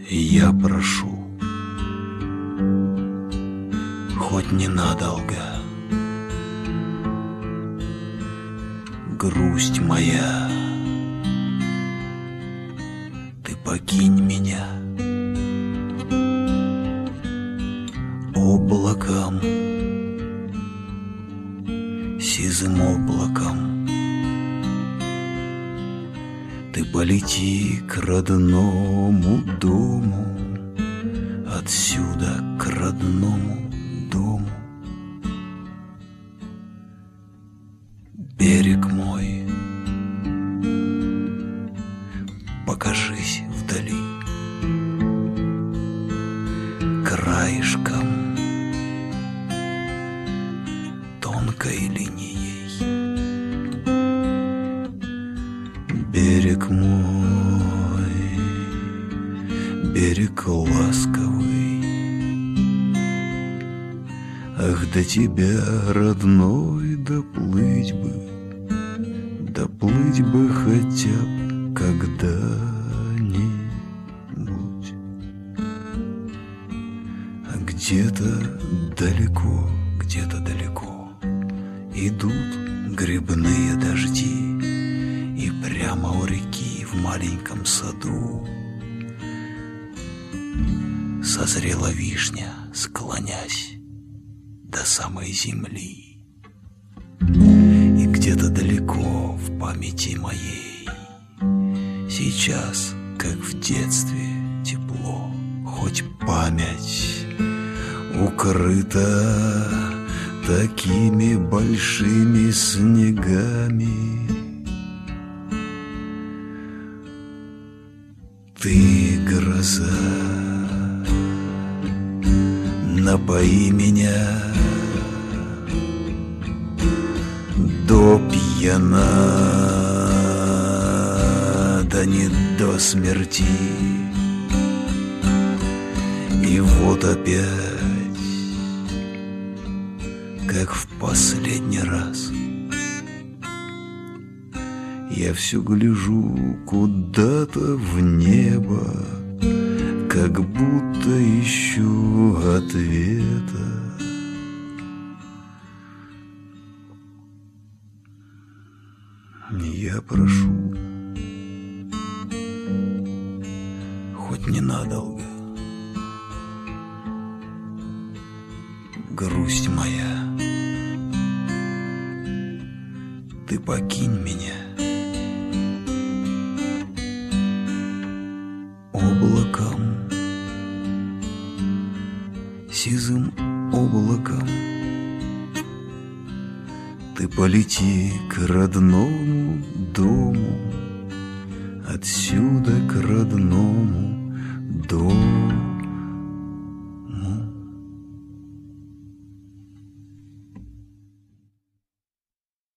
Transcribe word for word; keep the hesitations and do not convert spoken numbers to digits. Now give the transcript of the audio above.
Я прошу, хоть ненадолго, грусть моя, ты покинь меня облаком, сизым облаком. Ты полети к родному дому, отсюда к родному дому. Берег мой, покажись вдали, краешком тонкой линией. Берег мой, берег ласковый, ах, до тебя, родной, доплыть бы, доплыть бы хотя б когда-нибудь. А где-то далеко, где-то далеко идут грибные дожди, и прямо у реки в маленьком саду созрела вишня, склонясь до самой земли. И где-то далеко в памяти моей сейчас, как в детстве, тепло, хоть память укрыта такими большими снегами. Ты, гроза, напои меня до пьяна, да не до смерти. И вот опять, как в последний раз, я все гляжу куда-то в небо, как будто ищу ответа. Я прошу, хоть ненадолго, грусть моя, ты покинь меня облаком, сизым облаком. Ты полети к родному дому, отсюда к родному